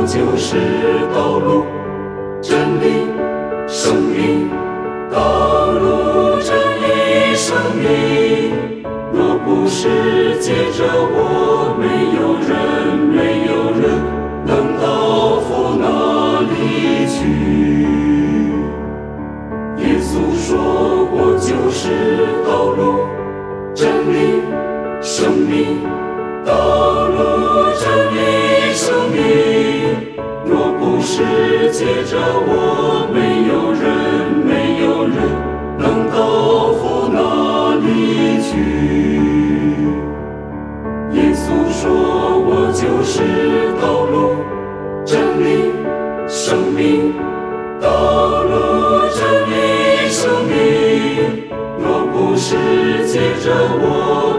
就是道路、真理、生命。道路、真理、生命。若不是借着我，没有人能到父那里去。耶稣说：“我就是道路、真理、生命。道路、真理、生命。若不是借着我，没有人能到父那里去。”耶稣说：“我就是道路、真理、生命。道路、真理、生命。若不是借着我，